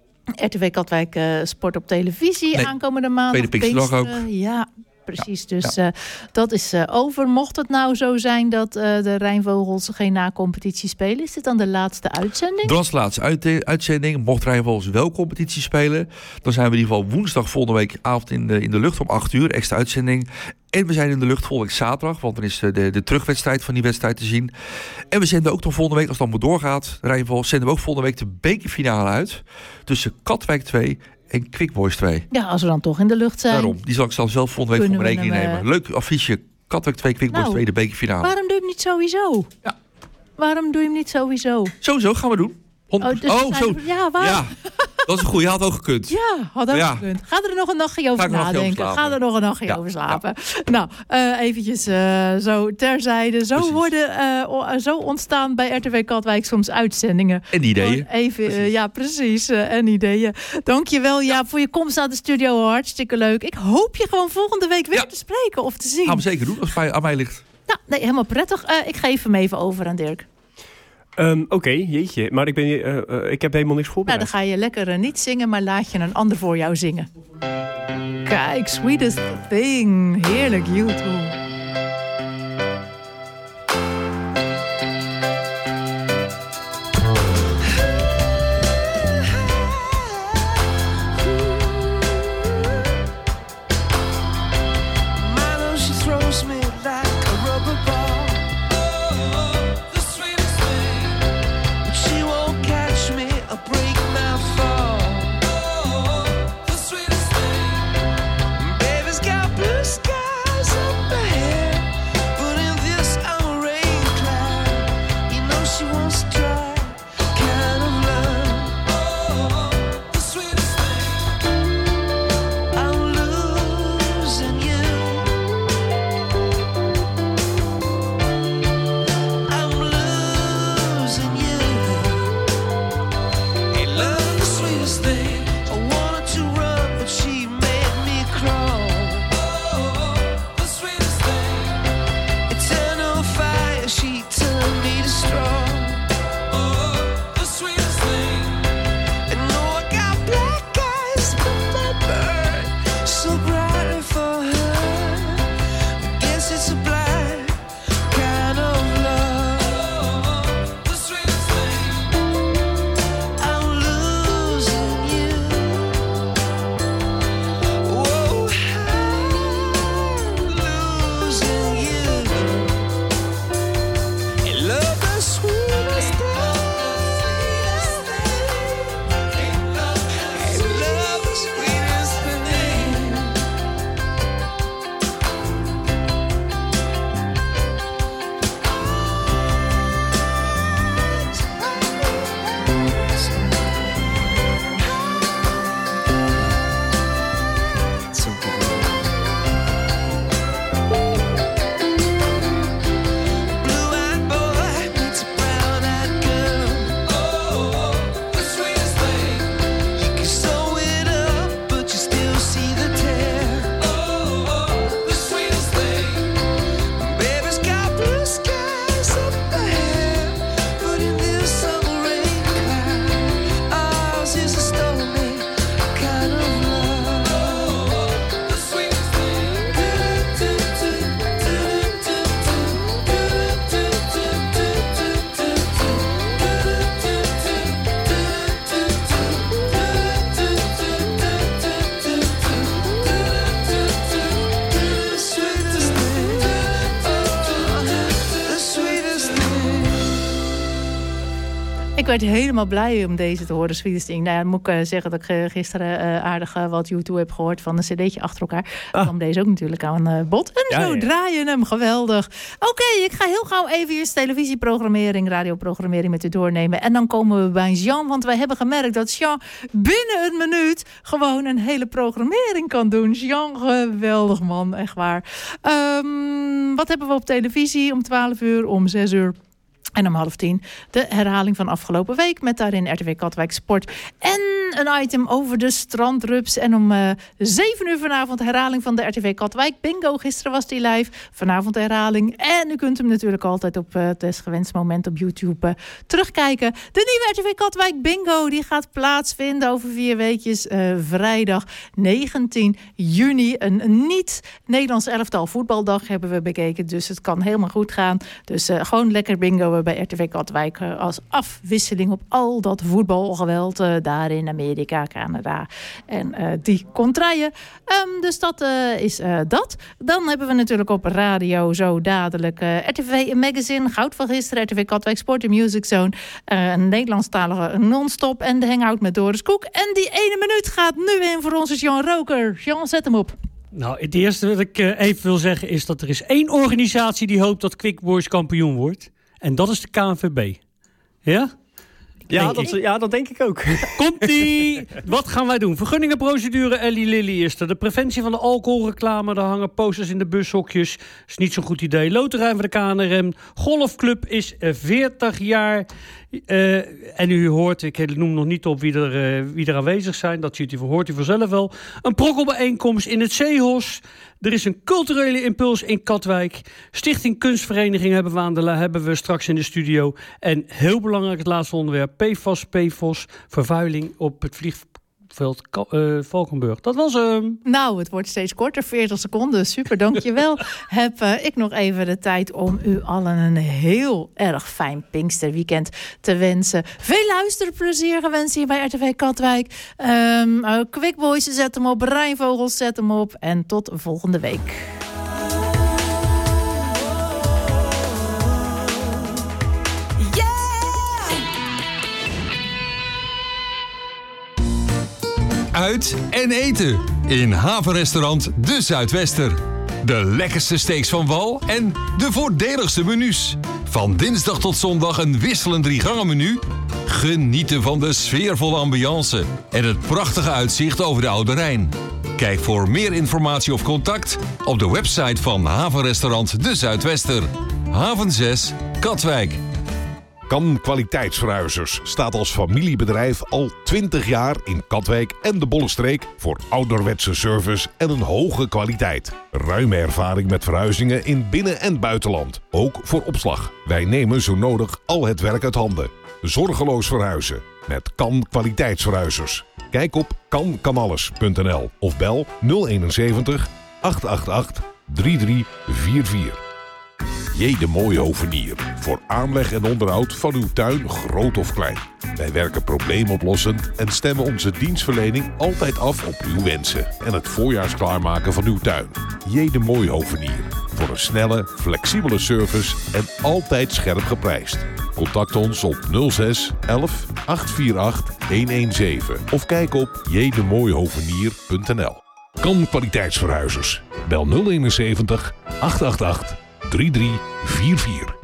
R T V Katwijk uh, sport op televisie nee. aankomende maandag. Tweede Pinksterdag ook. Ja, precies. Ja, dus ja. Uh, dat is uh, over. Mocht het nou zo zijn dat uh, de Rijnvogels geen na-competitie spelen, is dit dan de laatste uitzending? Dat is de laatste uit- uitzending. Mocht Rijnvogels wel competitie spelen, dan zijn we in ieder geval woensdag volgende week avond in de, in de lucht om acht uur. Extra uitzending. En we zijn in de lucht volgende week zaterdag, want dan is de, de, de terugwedstrijd van die wedstrijd te zien. En we zenden ook nog volgende week, als het allemaal doorgaat, Rijnvogels, zenden we ook volgende week de bekerfinale uit tussen Katwijk twee en Quick Boys twee. Ja, als we dan toch in de lucht zijn. Daarom, die zal ik zelf volgende week voor mijn rekening hem, nemen. Leuk affiche, Katwijk twee, Quick Boys nou, twee, de bekerfinale. Waarom doe je hem niet sowieso? Ja. Waarom doe je hem niet sowieso? Sowieso, gaan we doen. Oh, dus oh zo. Ja, waar? Ja, dat is een goeie. Had ook gekund. Ja, had ook ja. gekund. Ga er nog een nachtje over nadenken. Ga er nog een nachtje ja. over slapen. Ja. Nou, uh, eventjes uh, zo terzijde. Zo, worden, uh, zo ontstaan bij R T V Katwijk soms uitzendingen. En ideeën. Even, uh, ja, precies. Uh, en ideeën. Dankjewel ja. ja, voor je komst naar de studio. Hartstikke leuk. Ik hoop je gewoon volgende week weer ja. te spreken of te zien. Gaan we zeker doen, als het aan mij ligt. Nou, nee, helemaal prettig. Uh, ik geef hem even over aan Dirk. Um, Oké, okay, jeetje. Maar ik, ben, uh, uh, ik heb helemaal niks voorbereid. Nou, dan ga je lekker uh, niet zingen, maar laat je een ander voor jou zingen. Kijk, Sweetest Thing. Heerlijk, YouTube. werd helemaal blij om deze te horen, Sweetest Thing. Nou ja, dan moet ik uh, zeggen dat ik uh, gisteren uh, aardig uh, wat YouTube heb gehoord van een cd'tje achter elkaar. Dan ah. kwam deze ook natuurlijk aan uh, bod. En ja, zo ja. draaien hem, geweldig. Oké, okay, ik ga heel gauw even eerst televisieprogrammering, radioprogrammering met u doornemen. En dan komen we bij Jean, want wij hebben gemerkt dat Jean binnen een minuut gewoon een hele programmering kan doen. Jean, geweldig man, echt waar. Um, wat hebben we op televisie om twaalf uur, om zes uur? En om half tien de herhaling van afgelopen week met daarin R T W Katwijk Sport. En een item over de strandrups. En om uh, zeven uur vanavond herhaling van de R T W Katwijk Bingo. Gisteren was die live, vanavond herhaling. En u kunt hem natuurlijk altijd op uh, het desgewenste moment op YouTube uh, terugkijken. De nieuwe R T W Katwijk Bingo die gaat plaatsvinden over vier weekjes. Uh, vrijdag negentien juni. Een niet-Nederlands elftal voetbaldag hebben we bekeken. Dus het kan helemaal goed gaan. Dus uh, gewoon lekker bingo bij R T W Katwijk als afwisseling op al dat voetbalgeweld uh, daar in Amerika, Canada en uh, die contraien. Um, dus dat uh, is uh, dat. Dan hebben we natuurlijk op radio zo dadelijk uh, R T V Magazine, Goud van gisteren, R T W Katwijk Sport, Music Zone, uh, een Nederlandstalige non-stop en de hangout met Doris Koek. En die ene minuut gaat nu in voor onze Jean Roker. Jean, zet hem op. Nou, het eerste wat ik uh, even wil zeggen is dat er is één organisatie die hoopt dat Quick Boys kampioen wordt. En dat is de K N V B. Ja? Ja, dat, ja, dat denk ik ook. Komt-ie! Wat gaan wij doen? Vergunningenprocedure, Ellie Lilly is er. De preventie van de alcoholreclame, daar hangen posters in de bushokjes. Is niet zo'n goed idee. Loterij van de K N R M. Golfclub is veertig jaar. Uh, en u hoort, ik noem nog niet op wie er, uh, wie er aanwezig zijn. Dat ziet u, hoort u vanzelf wel. Een prokkelbijeenkomst in het Zeehos. Er is een culturele impuls in Katwijk. Stichting Kunstvereniging hebben we, aan de, hebben we straks in de studio. En heel belangrijk het laatste onderwerp. P F A S, P F O S, vervuiling op het vliegveld uh, Valkenburg. Dat was hem. Um... Nou, het wordt steeds korter, veertig seconden. Super, dankjewel. Heb uh, ik nog even de tijd om u allen een heel erg fijn Pinksterweekend te wensen. Veel luisterplezier gewenst hier bij R T V Katwijk. Um, uh, Quick Boys, zet hem op. Rijnvogels, zet hem op. En tot volgende week. Uit en eten in havenrestaurant De Zuidwester. De lekkerste steaks van wal en de voordeligste menus. Van dinsdag tot zondag een wisselend driegangenmenu. Genieten van de sfeervolle ambiance en het prachtige uitzicht over de Oude Rijn. Kijk voor meer informatie of contact op de website van havenrestaurant De Zuidwester. Haven zes, Katwijk. Kan Kwaliteitsverhuizers staat als familiebedrijf al twintig jaar in Katwijk en de Bollenstreek voor ouderwetse service en een hoge kwaliteit. Ruime ervaring met verhuizingen in binnen- en buitenland. Ook voor opslag. Wij nemen zo nodig al het werk uit handen. Zorgeloos verhuizen met Kan Kwaliteitsverhuizers. Kijk op kan kan alles punt n l of bel nul eenenzeventig, acht acht acht, drie drie vier vier. J. de Mooie Hovenier. Voor aanleg en onderhoud van uw tuin, groot of klein. Wij werken probleemoplossend en stemmen onze dienstverlening altijd af op uw wensen en het voorjaars klaarmaken van uw tuin. J. de Mooie Hovenier. Voor een snelle, flexibele service en altijd scherp geprijsd. Contact ons op nul zes elf acht vier acht een een zeven of kijk op j de mooie hovenier punt n l. Kan Kwaliteitsverhuizers. Bel nul eenenzeventig, acht acht acht, drie drie vier vier.